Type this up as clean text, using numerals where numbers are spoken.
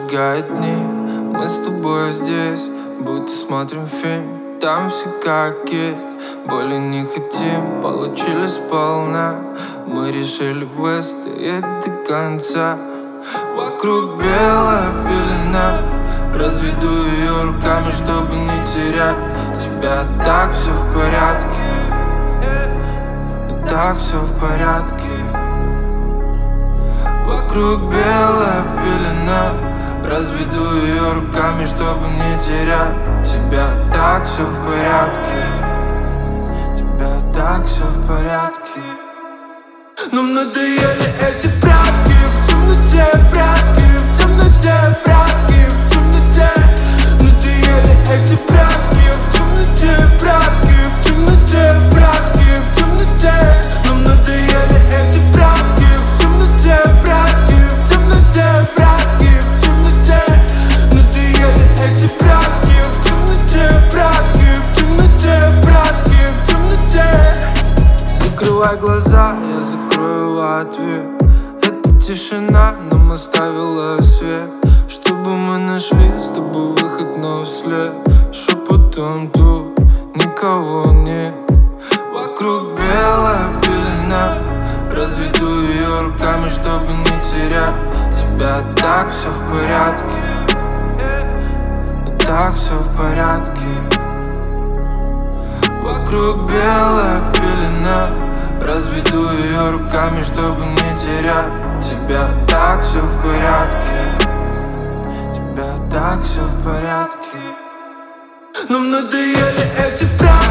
прожигает дни. Мы с тобой здесь, будто смотрим фильм. Там все как есть, боли не хотим, получили сполна. Мы решили выстоять до конца. Вокруг белая пелена, разведу ее руками, чтобы не терять тебя. Так все в порядке, так все в порядке. Вокруг белая пелена, разведу ее руками, чтобы не терять тебя. Так все в порядке, тебя так все в порядке. Нам надоели эти прятки в темноте, прятки в темноте, прятки в темноте. Надоели эти прятки в темноте, прятки в темноте, прятки в темноте. Нам надоели эти прятки в темноте, прятки в темноте, прятки в темноте. Надоели эти прятки в темноте, прятки в темноте, прятки в темноте. Закрывай глаза, я закрою в ответ. Эта тишина нам оставила свет, чтобы мы нашли с тобой выход на след. Шепотом тут никого нет. Вокруг белая пелена, разведу ее руками, чтобы не терять тебя. Так все в порядке, так все в порядке. Вокруг белая пелена, разведу ее руками, чтобы не терять тебя. Так все в порядке, тебя так все в порядке. Нам надоели эти прятки